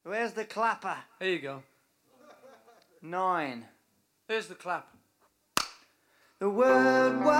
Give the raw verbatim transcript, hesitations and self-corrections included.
Where's the clapper? Here you go. Nine. Here's the clap. The word